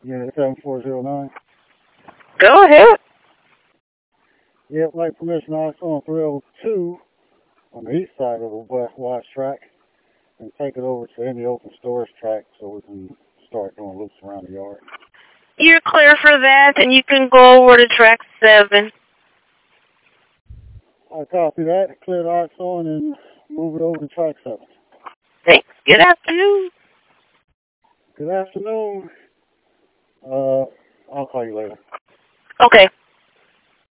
Unit 7409. Go ahead. Yeah, like permission also on 302 on the east side of the West Watch track and take it over to any open storage track so we can start doing loops around the yard. You're clear for that, and you can go over to track 7. I copy that, clear the arcs on, and move it over to track 7. Thanks. Good afternoon. Good afternoon. I'll call you later. Okay.